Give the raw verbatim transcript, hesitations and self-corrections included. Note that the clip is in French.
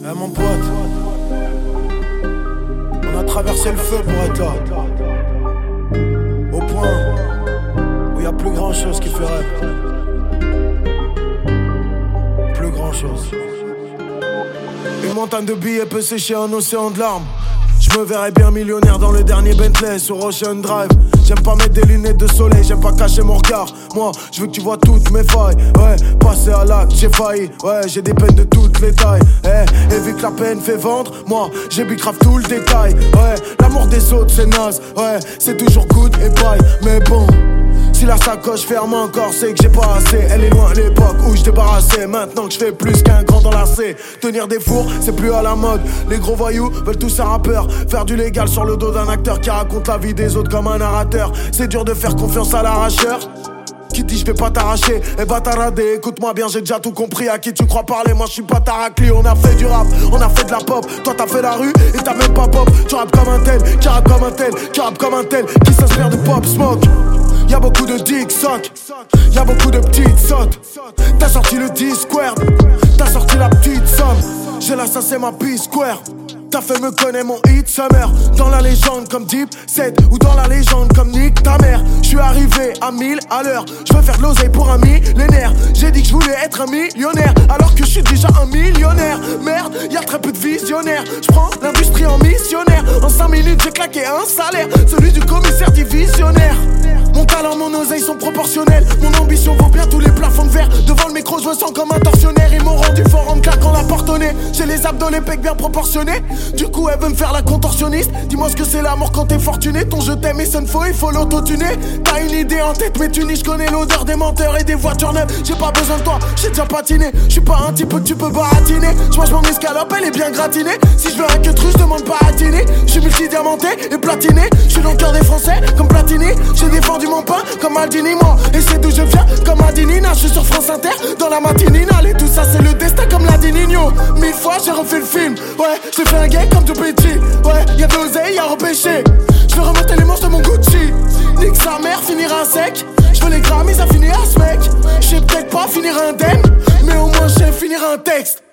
Eh mon pote, on a traversé le feu pour être là. Au point où y a plus grand chose qui fait rêve. Plus grand chose. Une montagne de billets peut sécher un océan de larmes. Je me verrais bien millionnaire dans le dernier Bentley sur Ocean Drive. J'aime pas mettre des lunettes de soleil, j'aime pas cacher mon regard. Moi, je veux que tu vois toutes mes failles. Ouais, passer à l'acte, j'ai failli. Ouais, j'ai des peines de toutes les tailles. Eh, et vu que la peine fait vendre, moi, j'ai bicrave tout le détail. Ouais, l'amour des autres c'est naze. Ouais, c'est toujours good et paille. Mais bon, si la sacoche ferme encore, c'est que j'ai pas assez. Elle est loin l'époque où je débarrassais. Maintenant que je fais plus qu'un grand dans la C. Tenir des fours, c'est plus à la mode. Les gros voyous veulent tous un rappeur. Faire du légal sur le dos d'un acteur qui raconte la vie des autres comme un narrateur. C'est dur de faire confiance à l'arracheur qui dit je vais pas t'arracher. Eh bah taradé, écoute-moi bien, j'ai déjà tout compris. À qui tu crois parler, moi je suis pas ta raclée. On a fait du rap, on a fait de la pop. Toi t'as fait la rue et t'as même pas pop. Tu rappes comme un tel, qui rappe comme un tel, qui rappe comme un tel, qui s'inspire de Pop Smoke. Y'a beaucoup de dick sock, y'a beaucoup de petites sottes. T'as sorti le Discord, t'as sorti la petite somme. J'ai là, ça c'est ma P-Square. T'as fait me connaître mon hit summer. Dans la légende comme Deep Set ou dans la légende comme Nick ta mère. J'suis arrivé à mille à l'heure. J'veux faire de l'oseille pour un millénaire. J'ai dit que j'voulais être un millionnaire alors que j'suis déjà un millionnaire. Merde, y'a très peu de visionnaires. J'prends l'industrie en missionnaire. En cinq minutes j'ai claqué un salaire, celui du commissaire divisionnaire. Mon talent, mon oseille sont proportionnels. Mon ambition vaut bien tous les plafonds de verre. Devant le micro je me sens comme un tortionnaire. Ils m'ont rendu fort en me claquant la porte au nez. J'ai les abdos, les pecs bien proportionnés. Du coup elle veut me faire la contorsionniste. Dis-moi ce que c'est l'amour quand t'es fortuné. Ton je t'aime et sonne faux, il faut l'auto-tuner. T'as une idée en tête mais tu n'y. J'connais l'odeur des menteurs et des voitures neuves. J'ai pas besoin de toi, j'ai déjà patiné. J'suis pas un type que tu peux baratiner. J'mange mon escalope, elle est bien gratinée. Si je veux un que truc, j'demande pas à dîner. J'suis multi-diamanté et platiné. J'suis dans le cœur des Français comme Platini. J'ai défendu mon pain comme Aldini moi. Et c'est d'où je viens comme Adinina. J'suis sur France Inter dans la matinale. Et tout ça c'est le destin comme l'a dit Nino. Mille fois j'ai refait le film. Ouais, j'ai fait un gay comme tout petit. Ouais, y'a de l'oseille à repêcher. J'veux remonter les manches de mon Gucci. Nique sa mère, finir un sec. J'veux les Grammys, ça finir à ce mec. J'sais peut-être pas finir indemne, mais au moins j'sais finir un texte.